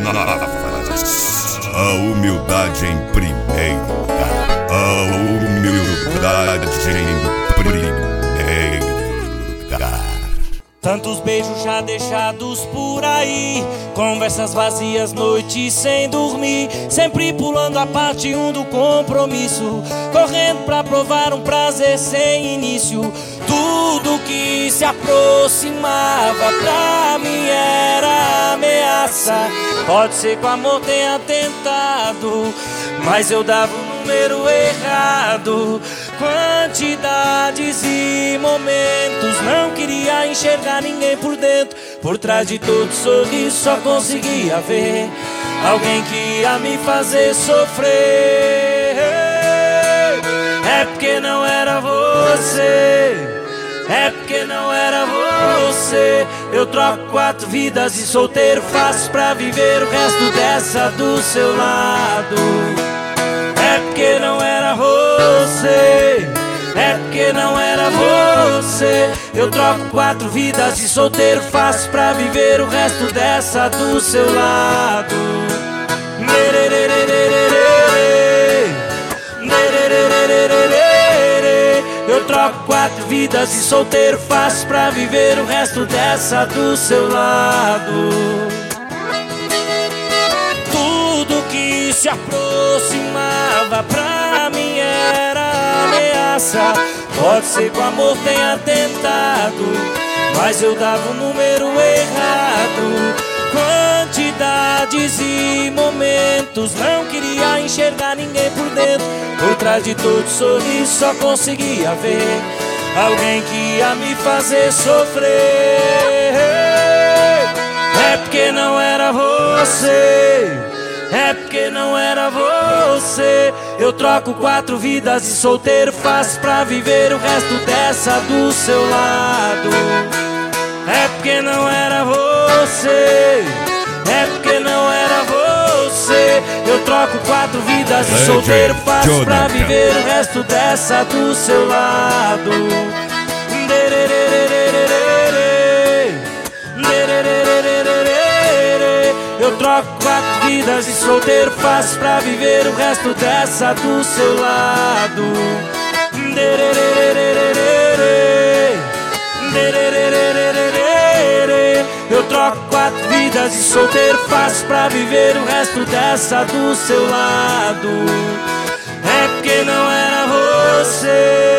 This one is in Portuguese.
A humildade em primeiro, a humildade em primeiro. Tantos beijos já deixados por aí, conversas vazias, noites sem dormir, sempre pulando a parte 1 do compromisso, correndo pra provar um prazer sem início. Tudo que se aproximava pra mim era ameaça. Pode ser que o amor tenha tentado, mas eu dava o número errado. Quantidades e momentos, não queria enxergar ninguém por dentro. Por trás de todo sorriso só conseguia ver alguém que ia me fazer sofrer. É porque não era você, é porque não era você. Eu troco 4 vidas e solteiro faço pra viver o resto dessa do seu lado. É porque não era você, é porque não era você. Eu troco 4 vidas e solteiro faço pra viver o resto dessa do seu lado. Eu troco 4 vidas e solteiro faço pra viver o resto dessa do seu lado. Tudo que se aproximava pra mim era ameaça. Pode ser que o amor tenha tentado, mas eu dava o número errado. Quantidades e momentos, não queria enxergar ninguém por dentro. Por trás de todo sorriso só conseguia ver alguém que ia me fazer sofrer. É porque não era você, é porque não era você. Eu troco 4 vidas e solteiro faço pra viver o resto dessa do seu lado. É porque não era você, é porque não era você. Eu troco 4 vidas e solteiro faço pra viver o resto dessa do seu lado. Eu troco 4 vidas e solteiro faço pra viver o resto dessa do seu lado. Eu troco 4 vidas e solteiro faço pra viver o resto dessa do seu lado. É porque não era você.